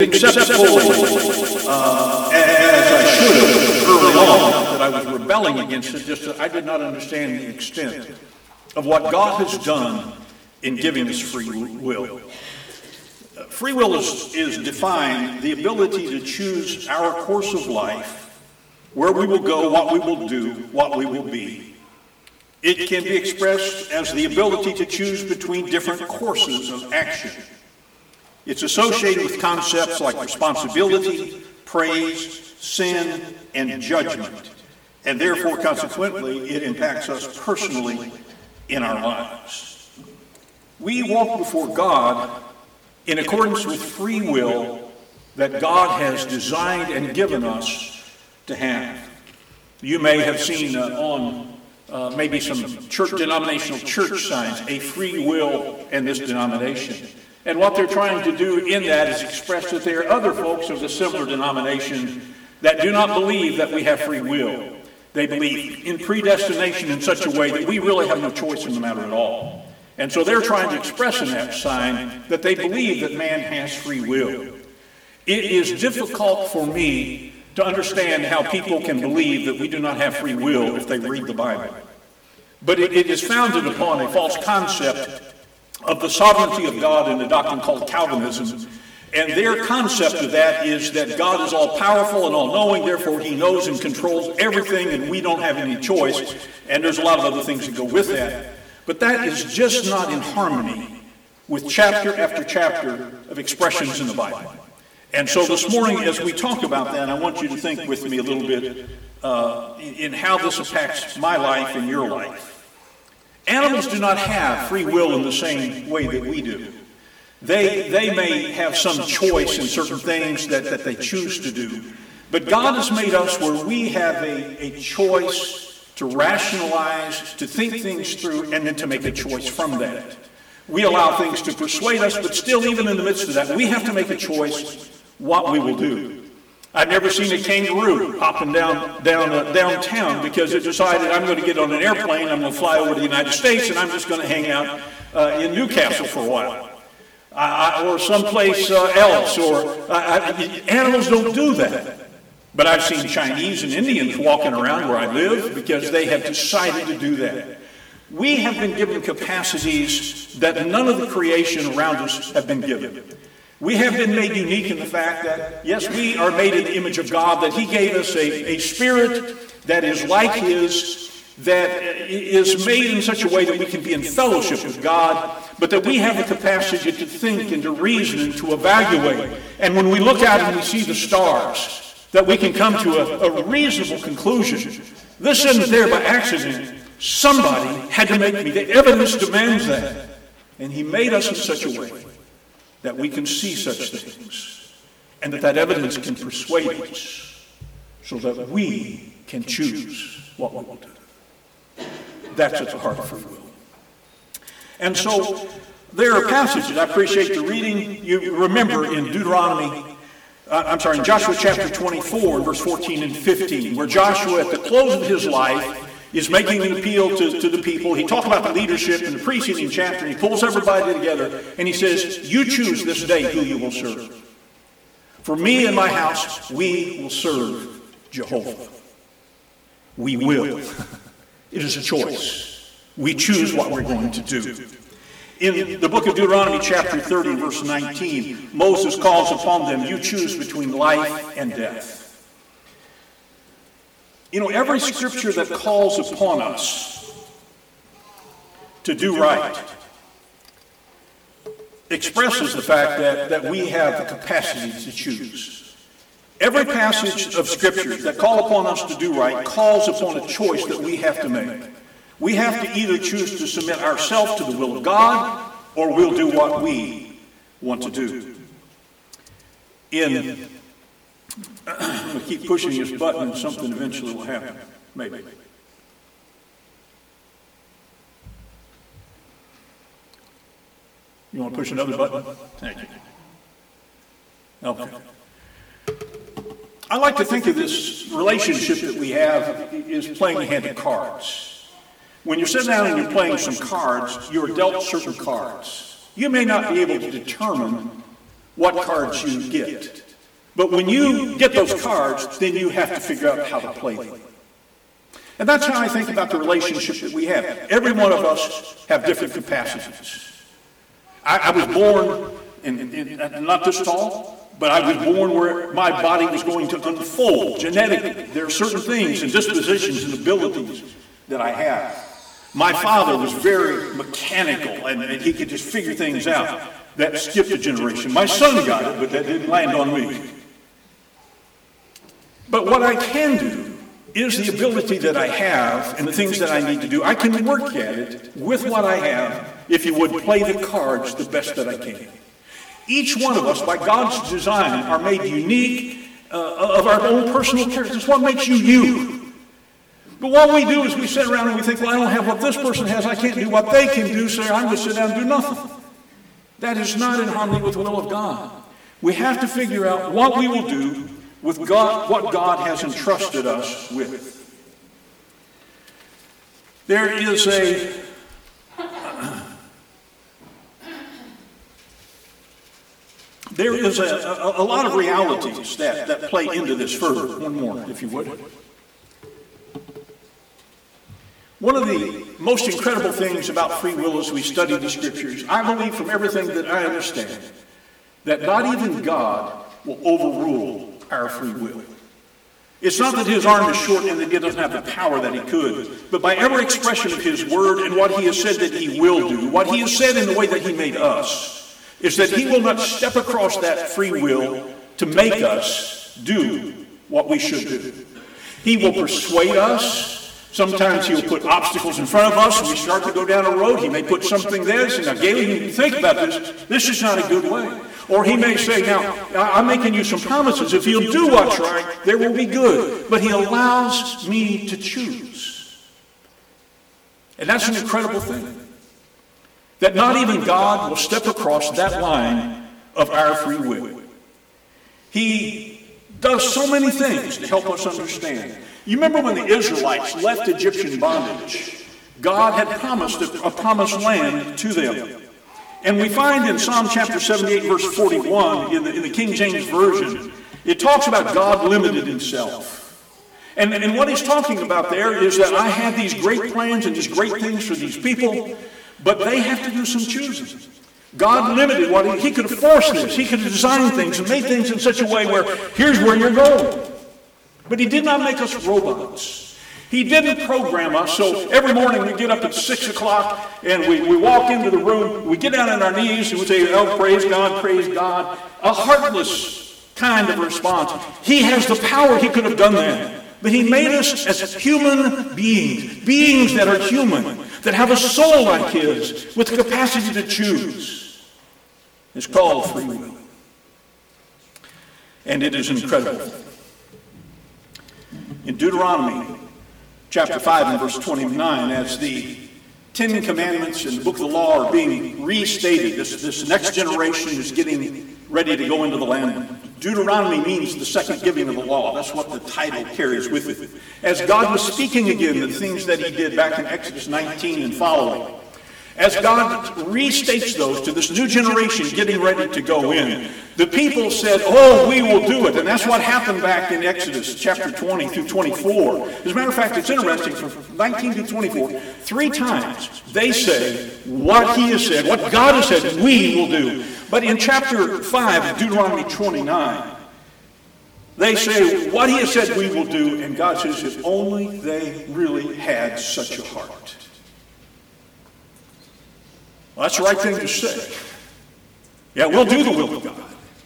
accept fully, as I should have early on, that I was rebelling against it, just that I did not understand the extent of what God has done in giving us free will. Free will is defined the ability to choose our course of life, where we will go, what we will do, what we will be. It can be expressed as the ability to choose between different courses of action. It's associated with concepts like responsibility, praise, sin, and judgment. And therefore, consequently, it impacts us personally in our lives. We walk before God in accordance with free will that God has designed and given us to have. You may have seen on maybe some denominational church signs, a free will in this denomination. And what they're trying to do in that is express that there are other folks of the similar denomination that do not believe that we have free will. They believe in predestination in such a way that we really have no choice in the matter at all. And so they're trying to express in that sign that they believe that man has free will. It is difficult for me to understand how people can believe that we do not have free will if they read the Bible. But it is founded upon a false concept of the sovereignty of God in a doctrine called Calvinism. And their concept of that is that God is all-powerful and all-knowing, therefore he knows and controls everything and we don't have any choice. And there's a lot of other things that go with that. But that is just not in harmony with chapter after chapter of expressions in the Bible. And so this morning, as we talk about that, I want you to think with me a little bit in how this impacts my life and your life. Animals do not have free will in the same way that we do. They may have some choice in certain things that they choose to do. But God has made us where we have a choice to rationalize, to think things through, and then to make a choice from that. We allow things to persuade us, but still, even in the midst of that, we have to make a choice what we will do. I've never seen a kangaroo hopping downtown because it decided I'm going to get on an airplane, I'm going to fly over to the United States, and I'm just going to hang out in Newcastle for a while. Or someplace else. Animals don't do that. But I've seen Chinese and Indians walking around where I live because they have decided to do that. We have been given capacities that none of the creation around us have been given. We have been made unique in the fact that, yes, we are made in the image of God, that he gave us a spirit that is like his, that is made in such a way that we can be in fellowship with God, but that we have the capacity to think and to reason and to evaluate. And when we look out and we see the stars, that we can come to a reasonable conclusion. This isn't there by accident. Somebody had to make me. The evidence demands that. And he made us in such a way that we can see such things, and that evidence can persuade us so that we can choose what we will do. That's at the heart of free will. And so there are passages, I appreciate the reading. You remember in in Joshua chapter 24, verse 14 and 15, where Joshua at the close of his life is making an appeal to the people. He talked about the leadership in the preceding chapter. He pulls everybody together and he says, you choose this day who you will serve. For me and my house, we will serve Jehovah. We will. It is a choice. We choose what we're going to do. In the book of Deuteronomy chapter 30, verse 19, Moses calls upon them, you choose between life and death. You know, every scripture that calls upon us to do right expresses the fact that we have the capacity to choose. Every passage of scripture that call upon us to do right calls upon a choice that we have to make. We have to either choose to submit ourselves to the will of God, or we'll do what we want to do. I'm going to keep pushing this button and something eventually will happen. Maybe. You want to push another button? Thank you. Okay. I like to think of this relationship that we have is playing a hand of cards. When you're sitting down and you're playing some cards, you're dealt certain cards. You may not be able to determine what cards you get. But when you get those cards, then you have to figure out how to play them. And that's how I think about the relationship that we have. Every one of us have different capacities. I was born, not this tall, but I was born where my body was going to unfold genetically. There are certain things and dispositions and abilities that I have. My father was very mechanical, and he could just figure things out. That skipped a generation. My son got it, but that didn't land on me. But what I can do is the ability that I have and the things that I need to do. I can work at it with what I have, if you would, play the cards the best that I can. Each one of us, by God's design, are made unique of our own personal character. It's what makes you you. But what we do is we sit around and we think, well, I don't have what this person has. I can't do what they can do, so I'm going to sit down and do nothing. That is not in harmony with the will of God. We have to figure out what we will do with God, what God has entrusted us with. There is a lot of realities that play into this further. One more, if you would. One of the most incredible things about free will as we study the Scriptures, I believe from everything that I understand, that not even God will overrule our free will. It's not that his arm is short and that he doesn't have the power that he could, but by every expression of his word and what he has said that he will do, what he has said in the way that he made us, is that he will not step across that free will to make us do what we should do. He will persuade us. Sometimes he'll put obstacles in front of us and we start to go down a road. He may put something there and say, now, Gail, you need to think about this. This is not a good way. Or he may say, now, I'm making you some promises. If you'll do what's right, there will be good. But he allows me to choose. And that's an incredible thing. That not even God will step across that line of our free will. He does so many things to help us understand. You remember when the Israelites left Egyptian bondage, God had promised a promised land to them. And we find in Psalm chapter 78, verse 41, in the King James Version, it talks about God limited himself. And what he's talking about there is that I have these great plans and these great things for these people, but they have to do some choosing. God limited what he could have forced this. He could have designed things and made things in such a way where here's where you're going. But he did not make us robots. He didn't program us, so every morning we get up at 6 o'clock and we walk into the room, we get down on our knees and we say, oh, praise God, praise God. A heartless kind of response. He has the power, he could have done that. But he made us as human beings that are human, that have a soul like his, with the capacity to choose. It's called free will. And it is incredible. In Deuteronomy chapter 5 and verse 29, as the Ten Commandments and the book of the law are being restated, this next generation is getting ready to go into the land. Deuteronomy means the second giving of the law. That's what the title carries with it. As God was speaking again, the things that he did back in Exodus 19 and following, as God restates those to this new generation getting ready to go in, the people said, oh, we will do it. And that's what happened back in Exodus chapter 20 through 24. As a matter of fact, it's interesting, from 19 to 24, 3 times they say what he has said, what God has said, we will do. But in chapter 5 of Deuteronomy 29, they say what he has said we will do, and God says if only they really had such a heart. Well, that's the right thing to say. Yeah, we'll do the will of God.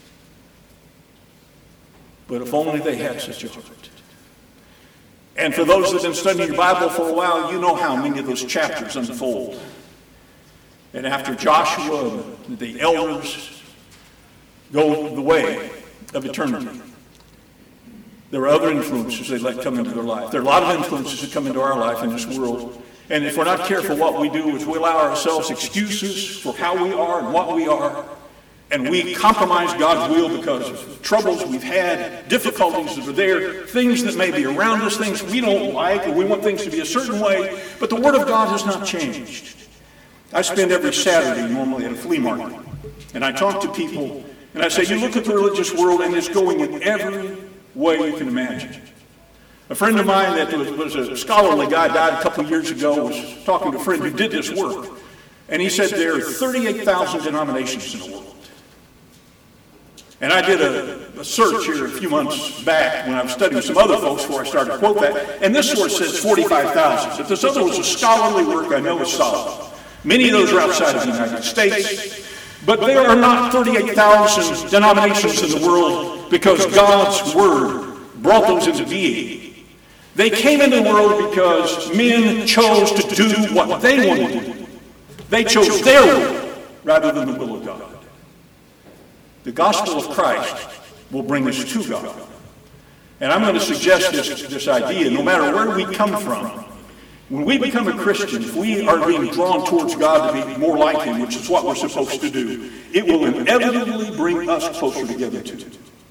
But if only they had such a heart. And for those that have been studying your Bible for a while, you know how many of those chapters unfold. And after Joshua, the elders go the way of eternity. There are other influences they let come into their life. There are a lot of influences that come into our life in this world. And if we're not careful, what we do is we allow ourselves excuses for how we are and what we are. And we compromise God's will because of troubles we've had, difficulties that are there, things that may be around us, things we don't like, or we want things to be a certain way. But the Word of God has not changed. I spend every Saturday normally at a flea market. And I talk to people And I say, you look at the religious world, and it's going in every way you can imagine. A friend of mine that was a scholarly guy, died a couple of years ago, was talking to a friend who did this work. And he said there are 38,000 denominations in the world. And I did a search here a few months back when I was studying with some other folks before I started to quote that. And this source says 45,000. But this other was a scholarly work I know is solid. Many of those are outside of the United States. But there are not 38,000 denominations in the world because God's Word brought those into being. They came into the world because men chose to do what they wanted to do. They chose their will rather than the will of God. The gospel of Christ will bring us to God. And I'm going to suggest this idea, no matter where we come from, when we become a Christian, if we are being drawn towards God to be more like Him, which is what we're supposed to do, it will inevitably bring us closer together too.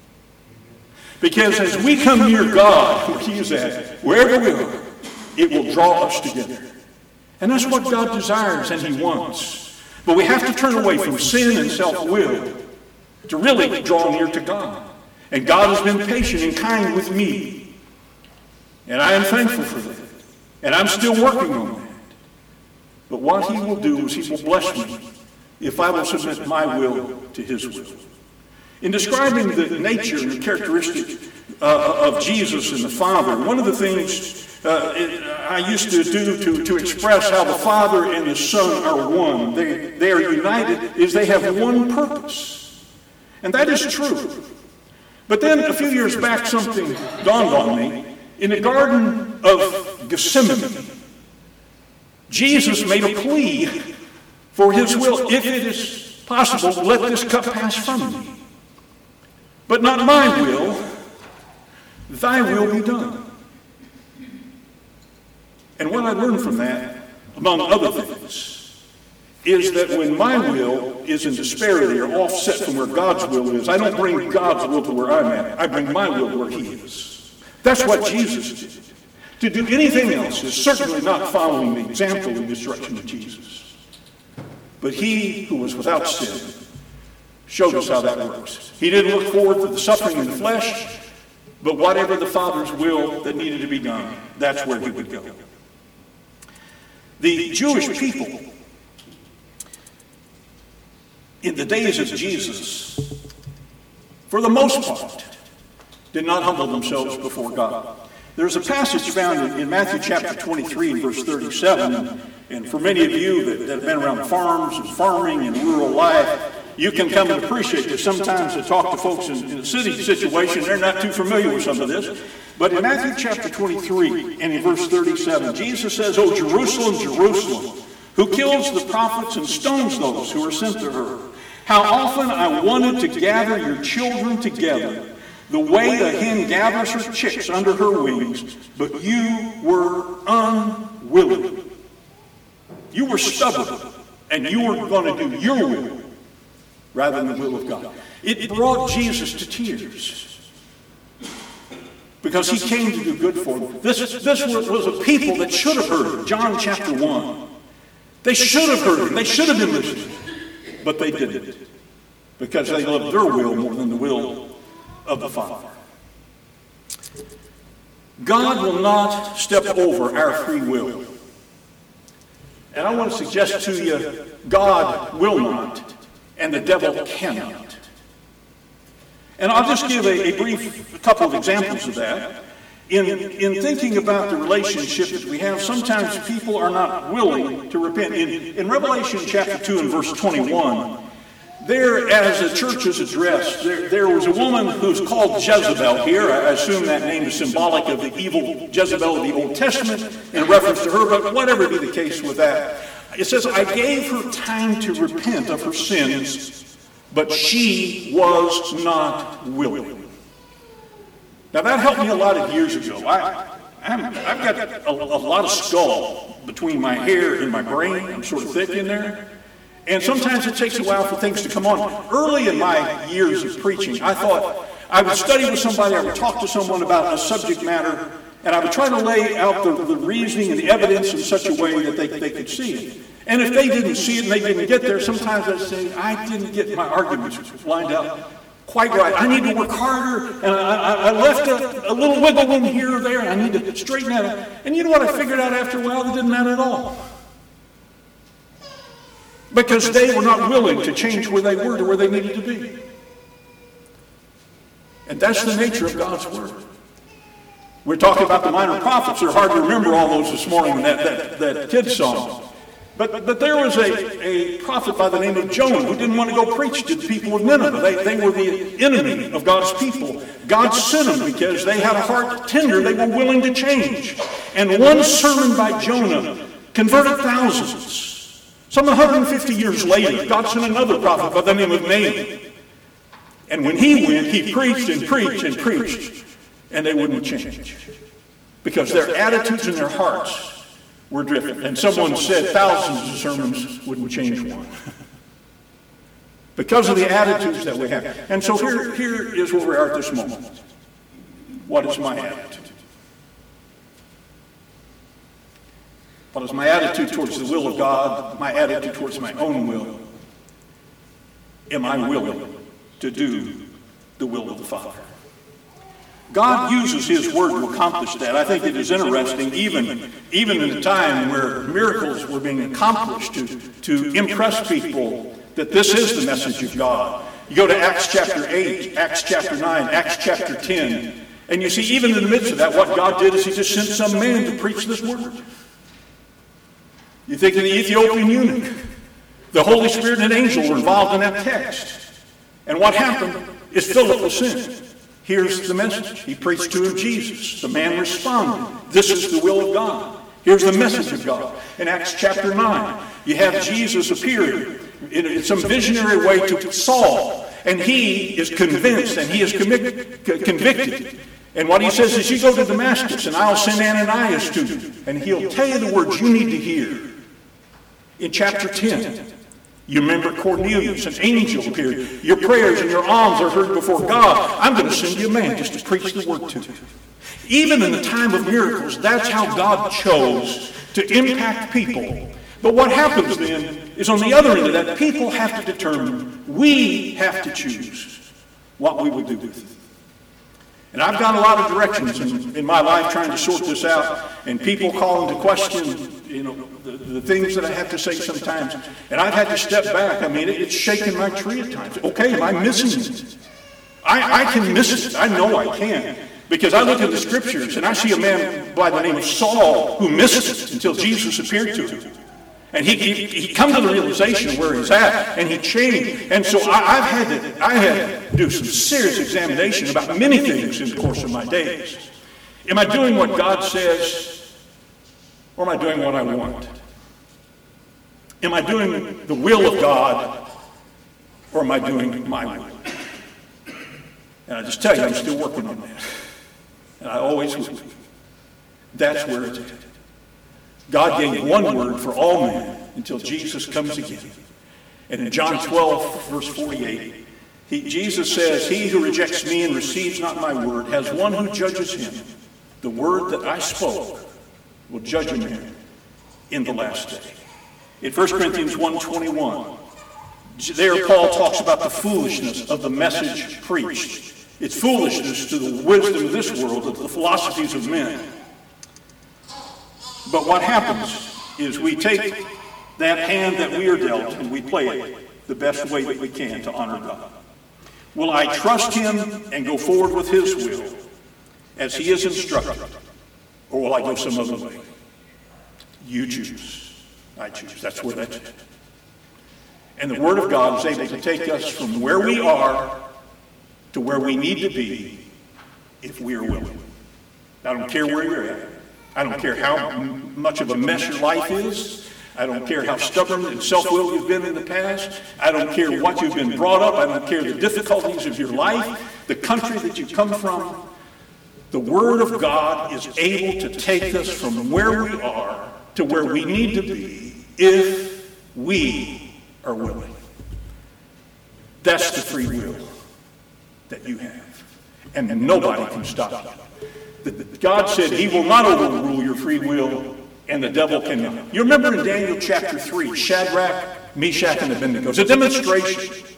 Because as we come near God, where He is at, wherever we are, it will draw us together. And that's what God desires and He wants. But we have to turn away from sin and self-will to really draw near to God. And God has been patient and kind with me. And I am thankful for that. And I'm still working on that. But what He will do is He will bless me if I will submit my will to His will. In describing the nature and the characteristic of Jesus and the Father, one of the things I used to do to express how the Father and the Son are one, they are united, is they have one purpose. And that is true. But then a few years back, something dawned on me. In the Garden of Gethsemane, Jesus made a plea for His will. If it is possible, let this cup pass from me. But not my will, thy will be done. And what I learned from that, among other things, is that when my will is in disparity or offset from where God's will is, I don't bring God's will to where I'm at. I bring my will to where He is. That's what Jesus did. To do anything else is certainly not following the example and instruction of Jesus. But He who was without sin showed us how that works. He didn't look forward to the suffering in the flesh, but whatever the Father's will that needed to be done, that's where He would go. The Jewish people in the days of Jesus, for the most part, did not humble themselves before God. There's a passage found in Matthew chapter 23 and verse 37, and for many of you that have been around farms and farming and rural life, you can come and appreciate this. Sometimes to talk to folks in a city situation, they're not too familiar with some of this. But in Matthew chapter 23 and in verse 37, Jesus says, "O Jerusalem, Jerusalem, who kills the prophets and stones those who are sent to her. How often I wanted to gather your children together, the way a hen gathers her chicks under her wings, but you were unwilling." You were stubborn, and you were going to do your will rather than the will of God. It brought Jesus to tears because He came to do good for them. This was a people that should have heard Him. John chapter 1. They should have heard Him. They should have been listening. But they didn't, because they loved their will more than the will of the Father. God will not step over our free will. And I want to suggest to you, God will not, and the devil cannot. And I'll just give a couple of examples of that. In thinking about the relationship that we have, sometimes people are not willing to repent. In Revelation chapter 2 and verse 21, there, as the church is addressed, there was a woman who's called Jezebel here. I assume that name is symbolic of the evil Jezebel of the Old Testament in reference to her, but whatever be the case with that. It says, "I gave her time to repent of her sins, but she was not willing." Now that helped me a lot of years ago. I've got a lot of skull between my hair and my brain. I'm sort of thick in there. And sometimes it takes a while for things to come on. Early in my years of preaching, I thought I would study with somebody, I would talk to someone about a subject matter, and I would try to lay out the reasoning and the evidence in such a way that they could see it. And if they didn't see it and they didn't get there, sometimes I'd say, I didn't get my arguments lined up quite right. I need to work harder, and I left a little wiggle room here or there, and I need to straighten that out. And you know what I figured out after a while? That didn't matter at all. Because they were not willing to change where they were to where they needed to be. And that's the nature of God's Word. We're talking about the minor prophets. They're hard to remember all those this morning in that kid's song. But there was a prophet by the name of Jonah who didn't want to go preach to the people of Nineveh. They were the enemy of God's people. God sent them because they had a heart tender. They were willing to change. And one sermon by Jonah converted thousands. Some 150 years later, God sent another prophet by the name of Nahum. And when he went, he preached and preached and preached, and they wouldn't change. Because their attitudes and their hearts were different. And someone said thousands of sermons wouldn't change one. Because of the attitudes that we have. And so here is where we are at this moment. What is my attitude? What is my attitude towards the will of God? My attitude towards my own will? Am I willing to do the will of the Father? God uses His Word to accomplish that. I think it is interesting, even in a time where miracles were being accomplished to impress people that this is the message of God. You go to Acts chapter 8, Acts chapter 9, Acts chapter 10, and you see even in the midst of that, what God did is He just sent some man to preach this Word. You think of the Ethiopian eunuch. The Holy Spirit and an angel were involved in that text. And what happened is Philip was sent. Here's the message. He preached to him Jesus. The man responded. This is the will of God. Here's the message of God. In Acts chapter 9, you have Jesus appearing in some visionary way to Saul. And he is convinced and he is convicted. And what he says is, you go to Damascus and I'll send Ananias to you. And he'll tell you the words you need to hear. In chapter 10, you remember Cornelius, an angel appeared. Your prayers and your alms are heard before God. I'm going to send you a man just to preach the word to you. Even in the time of miracles, that's how God chose to impact people. But what happens then is on the other end of that, people have to determine, we have to choose what we will do with it. And I've got a lot of directions in my life trying to sort this out, and people call into question, the things that I have to say sometimes. And I've had to step back. I mean, it's shaking my tree at times. Okay, am I missing it? I can miss it. I know I can. Because I look at the scriptures and I see a man by the name of Saul who missed it until Jesus appeared to him. And he come to the realization of where he's at, and he changed. And so I had to do some serious examination about many things in the course of my days. Am I doing what God says, or am I doing what I want? Am I doing the will of God, or am I doing my will? And I just tell you, I'm still working on that. And I always will. That's where it's at. God gave one word for all men until Jesus comes again. And in John 12, verse 48, Jesus says, he who rejects me and receives not my word has one who judges him. The word that I spoke will judge a man in the last day. In 1 Corinthians 1:21, there Paul talks about the foolishness of the message preached. It's foolishness to the wisdom of this world, to the philosophies of men. But what happens is we take that hand that we are dealt and we play it the best way that we can to honor God. Will I trust him and go forward with his will as he is instructed, or will I go some other way? You choose. I choose. That's where that's at. And the Word of God is able to take us from where we are to where we need to be if we are willing. I don't care where you're at. I don't care how much of a mess your life is. I don't care how stubborn and self-willed you've been in the past. I don't care what you've been brought up. I don't care the difficulties of your life, the country that you come from. The Word of God is able to take us from where we are to where we need to be if we are willing. That's the free will that you have. And nobody can stop you. God said he will not overrule your free will, and the devil cannot. You remember in Daniel chapter 3, Shadrach, Meshach, and Abednego. It's a demonstration.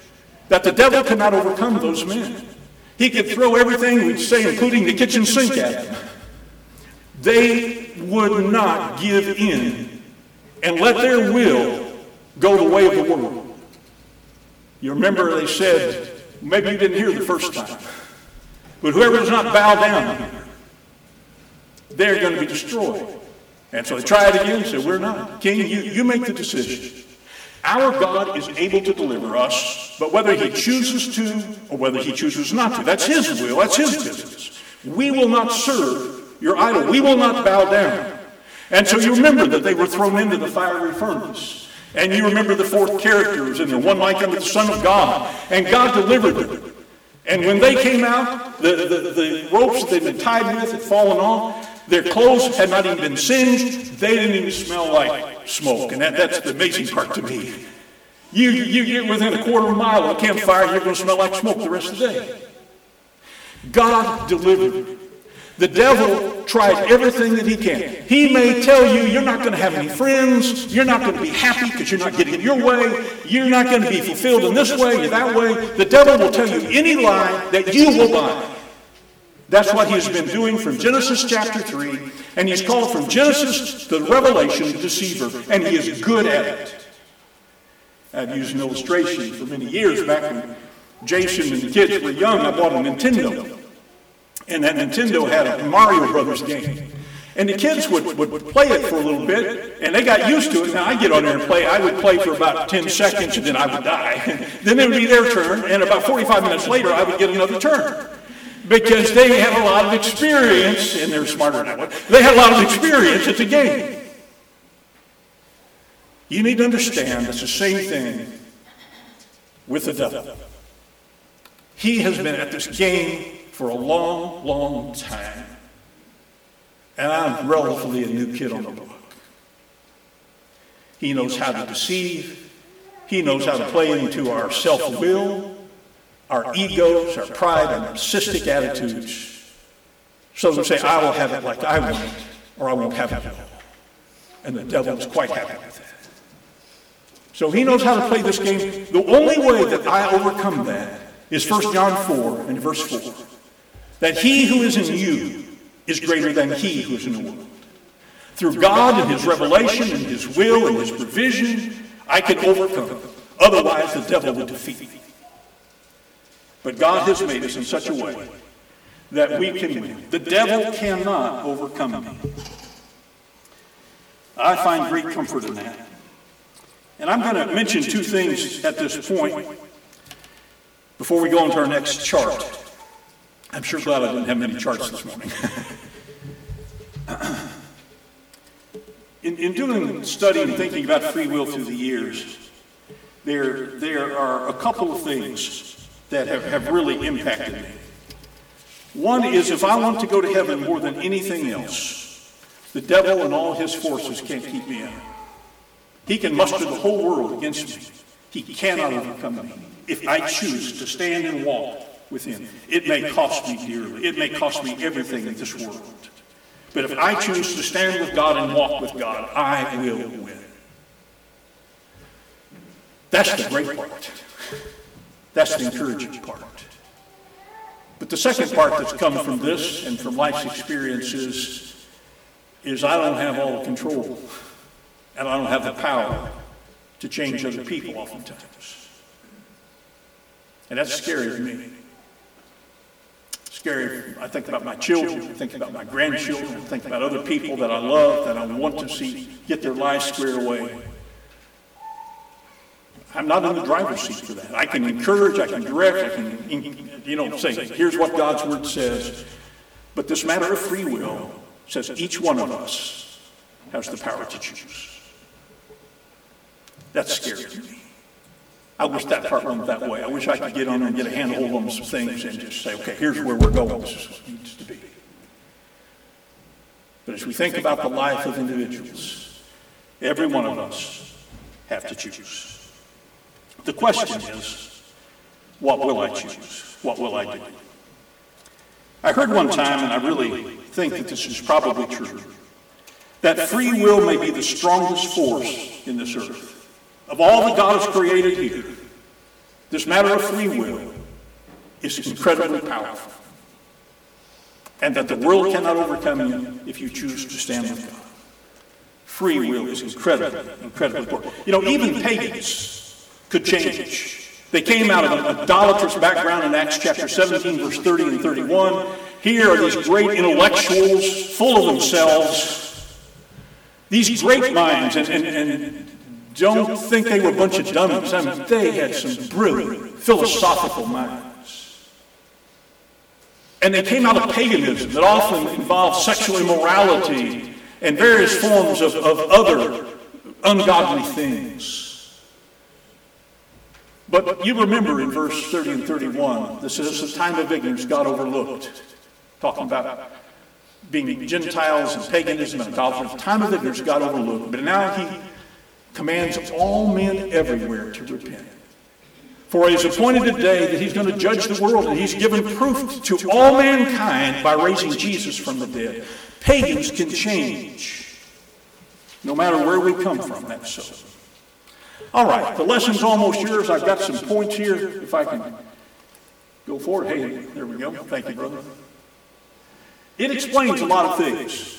that the devil could not overcome those men. He could throw everything, we'd say, including the kitchen sink at them. They would not give in and let their will go the way of the world. You remember they said, maybe you didn't hear the first time, but whoever does not bow down here, they're going to be destroyed. And so they tried again and said, we're not. King, you make the decision. Our God is able to deliver us, but whether he chooses to or whether he chooses not to, that's his will, that's his business. We will not serve your idol. We will not bow down. And so you remember that they were thrown into the fiery furnace. And you remember the fourth character was in there, one like unto the Son of God. And God delivered them. And when they came out, the ropes that they'd been tied with had fallen off. Their clothes had not even been singed. They didn't even smell like smoke. And that's the amazing part to me. You get within a quarter of a mile of a campfire, you're going to smell like smoke the rest of the day. God delivered. The devil tried everything that he can. He may tell you you're not going to have any friends. You're not going to be happy because you're not getting it your way. You're not going to be fulfilled in this way or that way. The devil will tell you any lie that you will buy. That's what he's been doing from Genesis chapter 3. And he's called from Genesis to Revelation the deceiver. And he is good at it. I've used an illustration for many years. Back when Jason and the kids were young, I bought a Nintendo. And that Nintendo had a Mario Brothers game. And the kids would play it for a little bit, and they got used to it. Now, I get on there and play. I would play for about 10 seconds, and then I would die. Then it would be their turn, and about 45 minutes later, I would get another turn. Because they had a lot of experience, and they're smarter than I was. They had a lot of experience at the game. You need to understand it's the same thing with the devil. He has been at this game for a long, long time. And I'm relatively a new kid on the block. He knows how to deceive. He knows how to play into our self-will, our egos, our pride, our narcissistic attitudes. So they say, I will have it like I want it, or I won't have it at all. And the devil is quite happy with that. So he knows how to play this game. The only way that I overcome that is 1 John 4 and verse 4. That he who is in you is greater than he who is in the world. Through God and his revelation and his will and his provision, I can overcome. Otherwise, the devil would defeat me. But God has made us in such a way that we can win. The devil cannot overcome me. I find great comfort in that. And I'm going to mention two things at this point before we go on to our next chart. I'm sure glad I didn't have many charts this morning. In doing study and thinking about free will through the years, there are a couple of things that have really impacted me. One is if I want to go to heaven more than anything else, the devil and all his forces can't keep me in. He can muster the whole world against me. He cannot overcome me if I choose to stand and walk with him. It may cost me dearly. It may cost me everything in this world. But if I choose to stand with God and walk with God, I will win. That's the great part. That's the encouraging part. But the second part that's come from this and from life's experiences is I don't have all the control. And I don't have the power to change other people oftentimes. And that's scary to me. Scary. I think about my children. I think about my grandchildren. I think about other people that I love, that I want to see get their lives squared away. I'm not in the driver's seat for that. I can encourage, I can direct, I can, say, here's what God's word says. But this matter of free will says each one of us has the power to choose. That's scary to me. I wish that part went that way. I wish I could get on there and get a handhold on some things and just say, okay, here's where we're going. This is what it needs to be. But as we think about the life of individuals, every one of us have to choose. The question is, what will I choose? What will I do? I heard one time, and I really think that this is probably true, that free will may be the strongest force in this earth. Of all that God has created here, this matter of free will is incredibly powerful, and that the world cannot overcome you if you choose to stand with God. Free will is incredibly important. Even pagans could change. They came out of an idolatrous background in Acts chapter 17, verse 30 and 31. Here are these great intellectuals, full of themselves, these great minds, and don't think they were a bunch of dummies. I mean, they had some brilliant philosophical minds. And they came out of paganism that often involved sexual immorality and various forms of other ungodly things. But you remember in verse 30 and 31, this is the time of ignorance God overlooked, talking about being Gentiles and paganism and idolatry. The time of ignorance God overlooked, but now he commands all men everywhere to repent. For it is appointed a day that he's going to judge the world, and he's given proof to all mankind by raising Jesus from the dead. Pagans can change, no matter where we come from. That's so. All right, the lesson's almost yours. I've got some points here, if I can go forward. Hey, there we go. Thank you, brother. It explains a lot of things.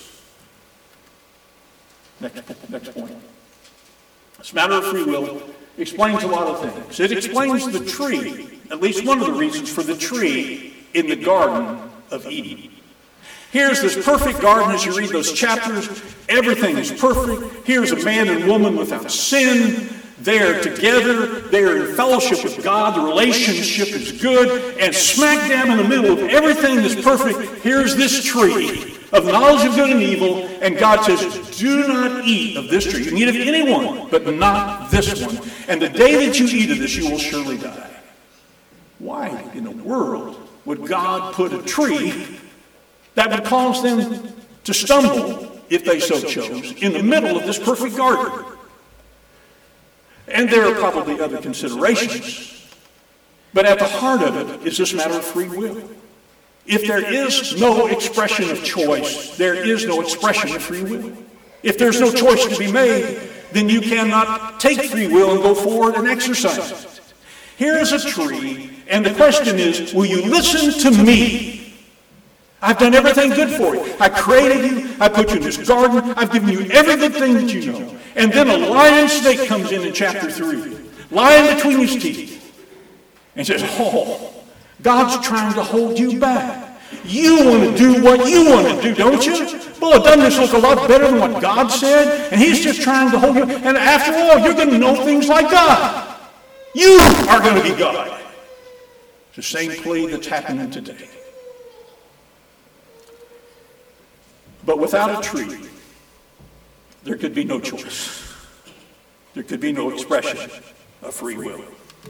Next point. This matter of free will explains a lot of things. It explains the tree, at least one of the reasons for the tree in the Garden of Eden. Here's this perfect garden as you read those chapters. Everything is perfect. Here's a man and woman without sin. They're together. They're in fellowship with God. The relationship is good. And smack dab in the middle of everything that's perfect, here's this tree of knowledge of good and evil. And God says, do not eat of this tree. You can eat of any one, but not this one. And the day that you eat of this, you will surely die. Why in the world would God put a tree that would cause them to stumble, if they so chose, in the middle of this perfect garden? And there are probably other considerations. But at the heart of it is this matter of free will. If there is no expression of choice, there is no expression of free will. If there's no choice to be made, then you cannot take free will and go forward and exercise it. Here is a tree, and the question is, will you listen to me? I've done everything good for you. I created you. I put you in this garden. I've given you every good thing that you know. And then a lion snake comes in chapter 3, lying between his teeth, and says, oh, God's trying to hold you back. You want to do what you want to do, don't you? Well, doesn't this look a lot better than what God said? And he's just trying to hold you. And after all, you're going to know things like God. You are going to be God. It's the same plea that's happening today. But without a tree, there could be no choice. There could be no expression of free will.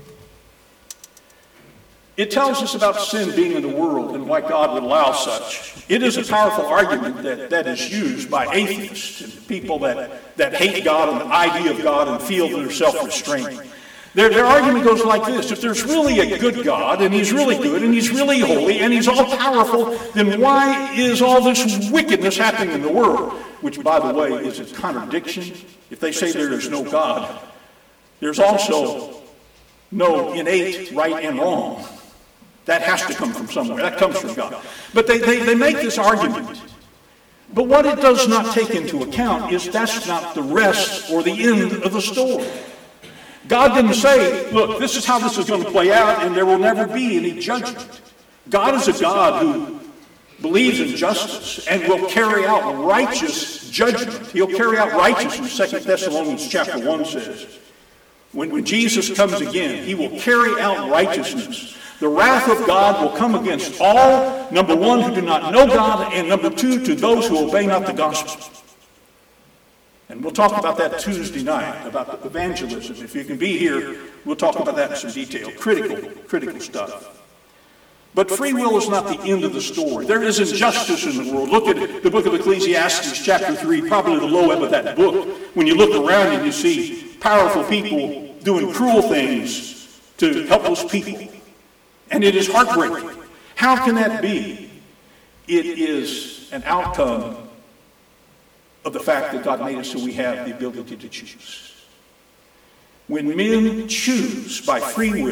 It tells us about sin being in the world and why God would allow such. It is a powerful argument that is used by atheists and people that hate God and the idea of God and feel they're self-restrained. Their argument goes like this: if there's really a good God, and he's really good, and he's really holy, and he's all-powerful, then why is all this wickedness happening in the world? Which, by the way, is a contradiction. If they say there is no God, there's also no innate right and wrong. That has to come from somewhere. That comes from God. But they make this argument. But what it does not take into account is that's not the rest or the end of the story. God didn't say, look, this is how this is going to play out, and there will never be any judgment. God is a God who believes in justice and will carry out righteous judgment. He'll carry out righteousness, 2 Thessalonians chapter 1 says. When Jesus comes again, he will carry out righteousness. The wrath of God will come against all, number one, who do not know God, and number two, to those who obey not the gospel. And we'll talk about that Tuesday night, about evangelism. If you can be here, we'll talk about that in some detail. Critical stuff. But free will is not the end of the story. There is injustice in the world. Look at the book of Ecclesiastes, chapter 3, probably the low ebb of that book. When you look around and you see powerful people doing cruel things to helpless people. And it is heartbreaking. How can that be? It is an outcome of the fact that God made us so we have the ability to choose. When men choose by free will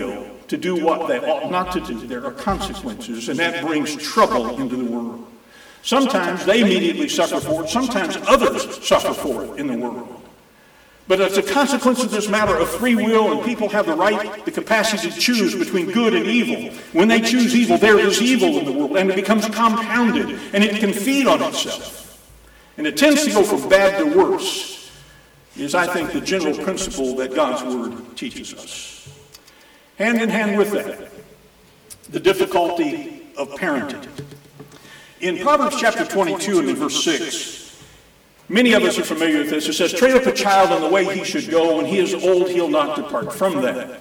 to do what they ought not to do, there are consequences, and that brings trouble into the world. Sometimes they immediately suffer for it. Sometimes others suffer for it in the world. But as a consequence of this matter of free will, and people have the right, the capacity to choose between good and evil. When they choose evil, there is evil in the world, and it becomes compounded, and it can feed on itself. And it tends to go from bad to worse, is, I think, the general principle that God's Word teaches us. Hand in hand with that, the difficulty of parenting. In Proverbs chapter 22 and in verse 6, many of us are familiar with this. It says, train up a child in the way he should go. When he is old, he'll not depart from that.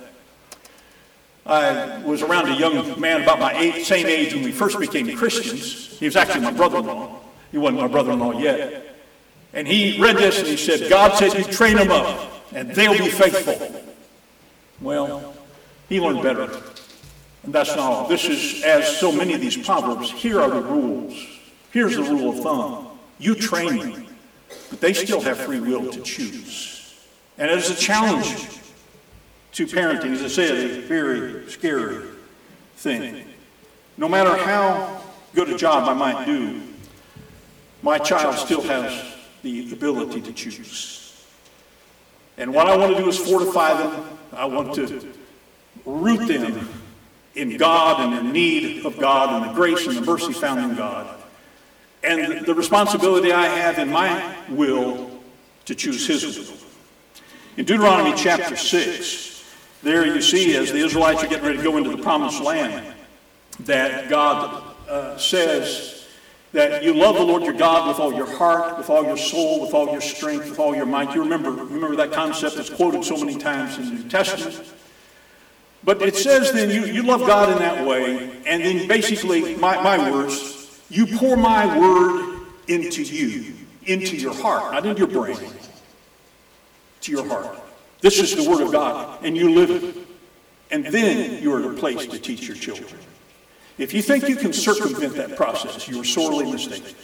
I was around a young man about my same age when we first became Christians. He was actually my brother-in-law. He wasn't my brother-in-law yet. And he read this and he said, God said you train them up and they'll be faithful. Well, he learned better. And that's not all. This is, as so many of these proverbs, here are the rules. Here's the rule of thumb. You train them, but they still have free will to choose. And it is a challenge to parenting, as I said, a very scary thing. No matter how good a job I might do, my child still has the ability to choose. And what I want to do is fortify them. I want to root them in God and in need of God and the grace and the mercy found in God. And the responsibility I have in my will to choose His will. In Deuteronomy chapter 6, there you see as the Israelites are getting ready to go into the promised land, that God says that you love the Lord your God with all your heart, with all your soul, with all your strength, with all your might. You remember that concept that's quoted so many times in the New Testament. But it says then you love God in that way, and then basically, my words, you pour my word into you, into your heart, not into your brain, to your heart. This is the word of God, and you live it. And then you are in a place to teach your children. If you think you can circumvent that process, you are sorely mistaken.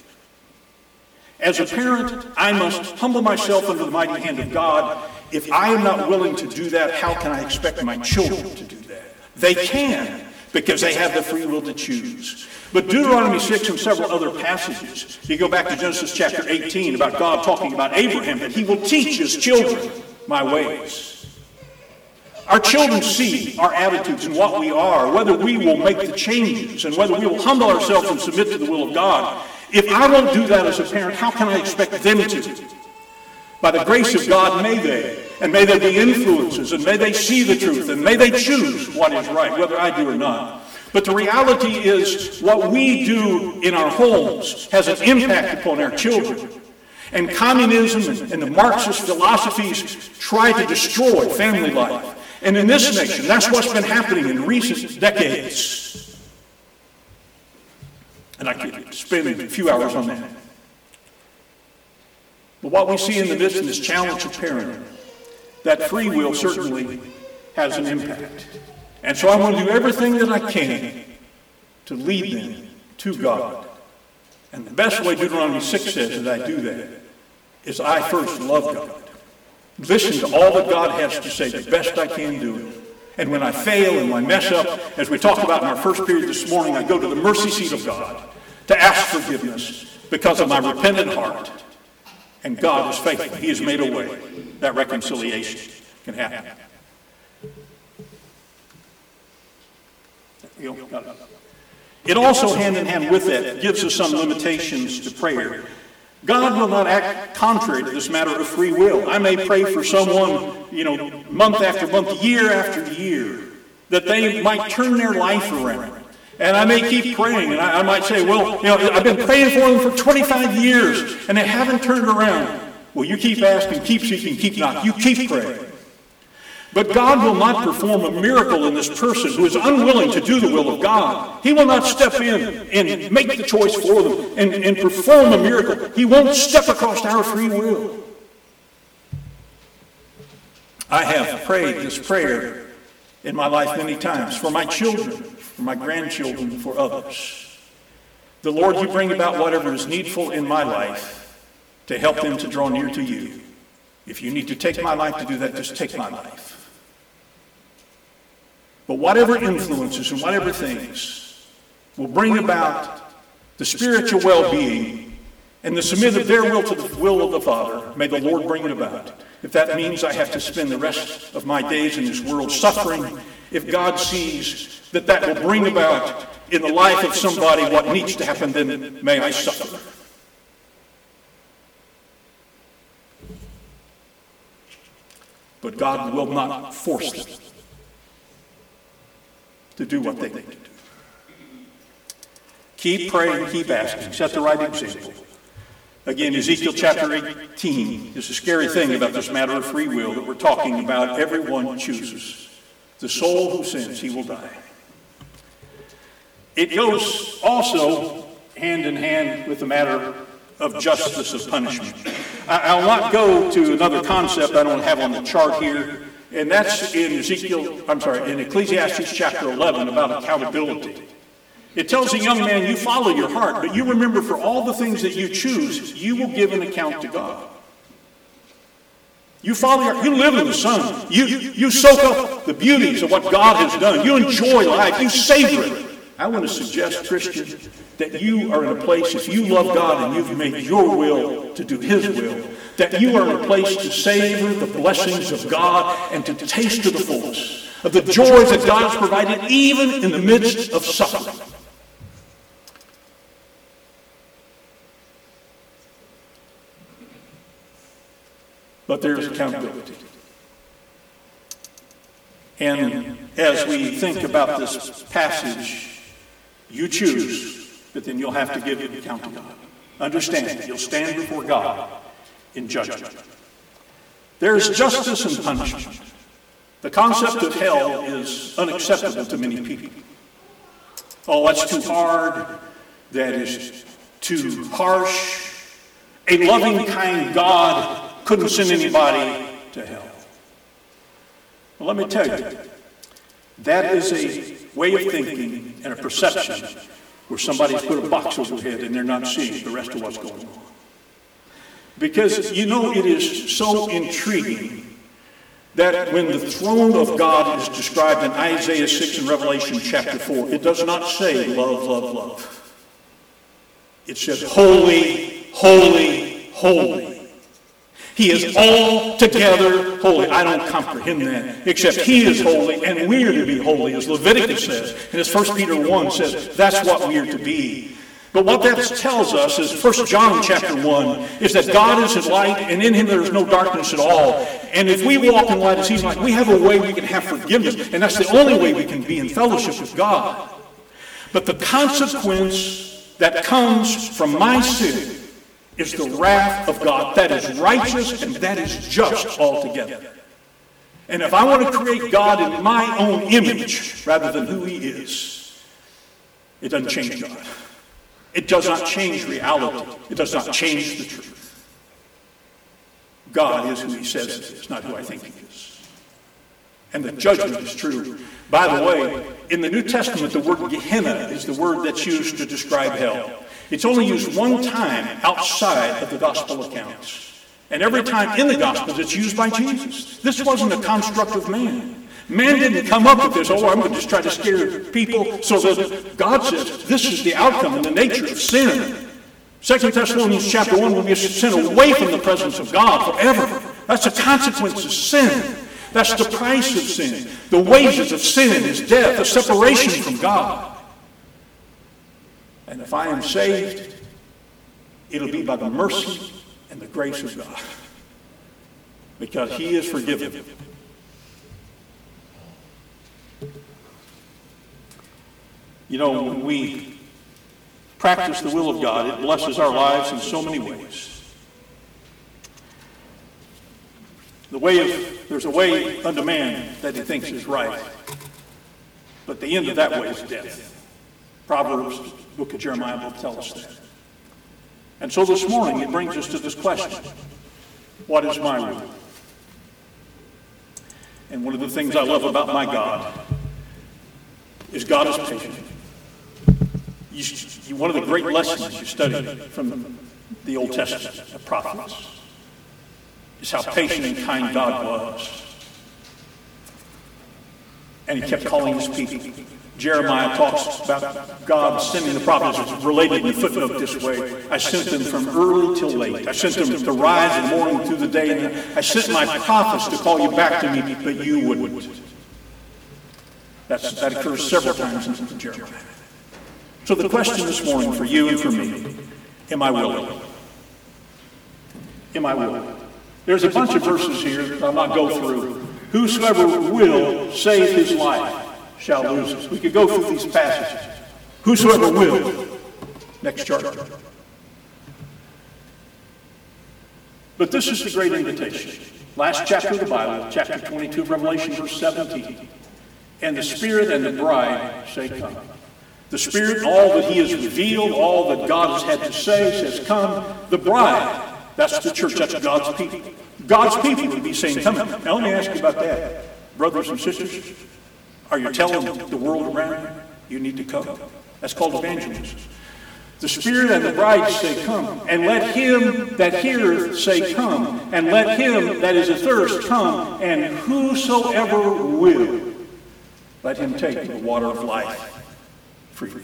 As a parent, I must humble myself under the mighty hand of God. If I am not willing to do that, how can I expect my children to do that? They can, because they have the free will to choose. But Deuteronomy 6 and several other passages, you go back to Genesis chapter 18 about God talking about Abraham, that he will teach his children my ways. Our children see our attitudes and what we are, whether we will make the changes and whether we will humble ourselves and submit to the will of God. If I won't do that as a parent, how can I expect them to? By the grace of God, may they, and may there be influences, and may they see the truth, and may they choose what is right, whether I do or not. But the reality is, what we do in our homes has an impact upon our children. And communism and the Marxist philosophies try to destroy family life. And in this nation, that's what's been happening in recent decades. And I could spend a few hours on that. But what we see in the midst of this challenge of parenting, that free will certainly has an impact. And so I want to do everything that I can to lead them to God. And the best way Deuteronomy 6 says that I do that is I first love God. Listen to all that God has to say the best I can do it. And when I fail and when I mess up, as we talked about in our first period this morning, I go to the mercy seat of God to ask forgiveness because of my repentant heart. And God is faithful. He has made a way that reconciliation can happen. It also, hand in hand with that, gives us some limitations to prayer. God will not act contrary to this matter of free will. I may pray for someone, month after month, year after year, that they might turn their life around. And I may keep praying, and I might say, I've been praying for them for 25 years, and they haven't turned around. Well, you keep asking, keep seeking, keep knocking. You keep praying. But God will not perform a miracle in this person who is unwilling to do the will of God. He will not step in and make the choice for them and perform a miracle. He won't step across our free will. I have prayed this prayer in my life many times for my children, for my grandchildren, for others. The Lord, you bring about whatever is needful in my life to help them to draw near to you. If you need to take my life to do that, just take my life. But whatever influences and whatever things will bring about the spiritual well-being and the submit of their will to the will of the Father, may the Lord bring it about. If that means I have to spend the rest of my days in this world suffering, if God sees that that will bring about in the life of somebody what needs to happen, then may I suffer. But God will not force them to do what they need to do. Keep praying, keep asking, set the right example. Again, Ezekiel chapter 18 is a scary thing about this matter of free will that we're talking about. Everyone chooses. The soul who sins, he will die. It goes also hand in hand with the matter of justice of punishment. I'll not go to another concept I don't have on the chart here, and that's in in Ecclesiastes chapter 11 about accountability. It tells a young man, you follow your heart, but you remember for all the things that you choose, you will give an account to God. You follow you live in the sun. You soak up the beauties of what God has done. You enjoy life. You savor it. I want to suggest, Christian, that you are in a place, if you love God and you've made your will to do His will, that you are in a place to savor the blessings of God and to taste to the fullest of the joys that God has provided even in the midst of suffering. But there's accountability. And as we think about this passage, you choose, but then you'll have to give an account to God. Understand, you'll stand before God in judgment. There's justice and punishment. The concept of hell is unacceptable to many people. Oh, that's too hard. That is too harsh. A loving, kind God couldn't send anybody to hell. Well, let me tell you, that is a way of thinking and a perception where somebody's put a box over their head and they're not seeing the rest of what's going on. Because, you know, it is so intriguing that when the throne of God is described in Isaiah 6 and Revelation chapter 4, it does not say love, love, love. It says holy, holy, holy. He is altogether holy. I don't comprehend that, except He is holy, and we are to be holy, as Leviticus says. And as 1 Peter 1 says, that's what we are to be. But what that tells us is 1 John chapter 1 is that God is His light, and in Him there is no darkness at all. And if we walk in light as He's light, we have a way we can have forgiveness, and that's the only way we can be in fellowship with God. But the consequence that comes from my sin is the wrath of God. That is righteous and that is just altogether. And if I want to create God in my own image rather than who He is, it doesn't change God. It does not change reality. It does not change the truth. God is who He says He is, not who I think He is. And the judgment is true. By the way, in the New Testament, the word Gehenna is the word that's used to describe hell. It's only used one time outside of the gospel accounts. And every time in the gospels, it's used by Jesus. This wasn't a construct of man. Man didn't come up with this, oh, I'm going to just try to scare people, so that God says this is the outcome and the nature of sin. 2 Thessalonians chapter 1 will be a sin away from the presence of God forever. That's the consequence of sin. That's the price of sin. The wages of sin is death, a separation from God. And if I am saved, it'll be by the mercy and the grace of God. Because He is forgiven. You know, when we practice the will of God, it blesses our lives in so many ways. There's a way unto man that he thinks is right, but the end of that way is death. Proverbs, book of Jeremiah will tell us that. And so this morning it brings us to this question: what is my will? And one of the things I love about my God is God is patient. One of the great lessons you study from the Old Testament, the prophets, is how patient and kind God was. And he kept calling his people. Jeremiah talks about God sending the prophets. It's related in the footnote this way. I sent them from early till late. I sent them to rise in the morning through the day. And I sent my prophets to call you back to me, but you wouldn't. That occurs several times in Jeremiah. So the question this morning for you and for me, am I willing? Am I willing? There's a bunch of verses here that I'll not go through. Whosoever will save his life shall lose it. We could go through these passages. Whosoever will. Next chart. But this is the great invitation. Last chapter of the Bible, chapter 22 of Revelation, verse 17. And the Spirit and the bride say, come. The Spirit, all that he has revealed, all that God has had to say, says, come. The bride, that's the church, that's God's people. God's people would be saying, come. Now let me ask you about that. Brothers and sisters, are you telling the world around you need to come? That's called evangelism. The Spirit and the bride say, come. And let him that heareth say, come. And let him that is athirst come. And whosoever will, let him take the water of life freely.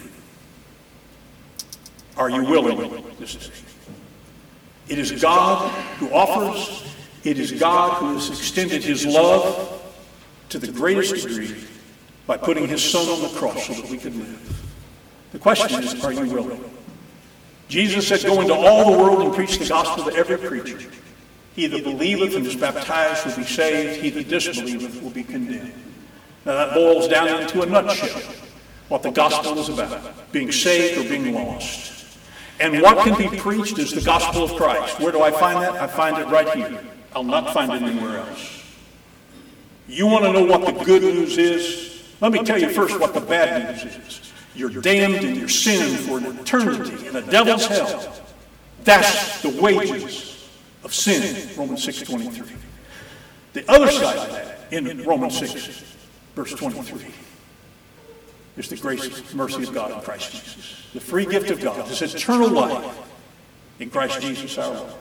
Are you willing this day? It is God who offers. It is God who has extended his love to the greatest degree by putting his Son on the cross so that we could live. The question is, are you willing? Jesus said, go into all the world and preach the gospel to every creature. He that believeth and is baptized will be saved. He that disbelieveth will be condemned. Now that boils down into a nutshell what the gospel is about, being saved or being lost. And what can be preached is the gospel of Christ. Where do I find that? I find it right here. I'll not find it anywhere else. You want to know what the good news is? Let me tell you first what the bad news is. You're damned in your sin for an eternity in a devil's hell. That's the wages of sin, Romans 6:23. The other side of that, in Romans 6, verse 23, is the grace and mercy of God in Christ Jesus. The free gift of God is eternal life in Christ Jesus our Lord.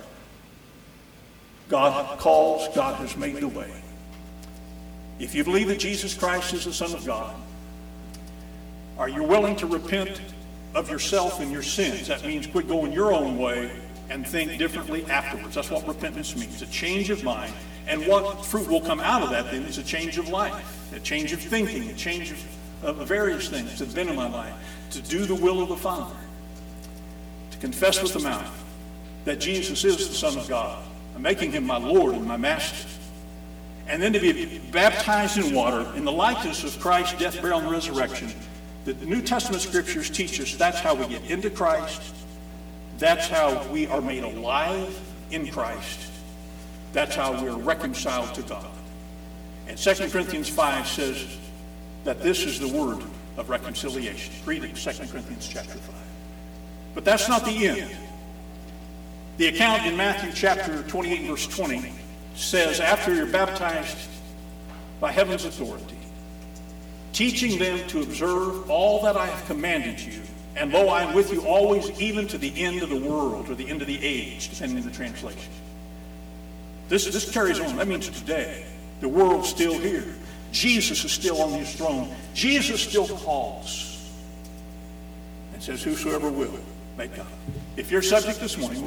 God calls, God has made the way. If you believe that Jesus Christ is the Son of God, are you willing to repent of yourself and your sins? That means quit going your own way and think differently afterwards. That's what repentance means, a change of mind. And what fruit will come out of that then is a change of life, a change of thinking, a change of various things that have been in my life, to do the will of the Father, to confess with the mouth that Jesus is the Son of God, and making him my Lord and my Master, and then to be baptized in water in the likeness of Christ's death, burial, and resurrection. The New Testament scriptures teach us that's how we get into Christ. That's how we are made alive in Christ. That's how we're reconciled to God. And 2 Corinthians 5 says that this is the word of reconciliation. Read it, 2 Corinthians chapter 5. But that's not the end. The account in Matthew chapter 28 verse 20 says, after you're baptized by heaven's authority, teaching them to observe all that I have commanded you, and lo, I am with you always, even to the end of the world, or the end of the age, depending on the translation. This carries on. That means today. The world's still here. Jesus is still on his throne. Jesus still calls and says, whosoever will, may come. If you're subject this morning,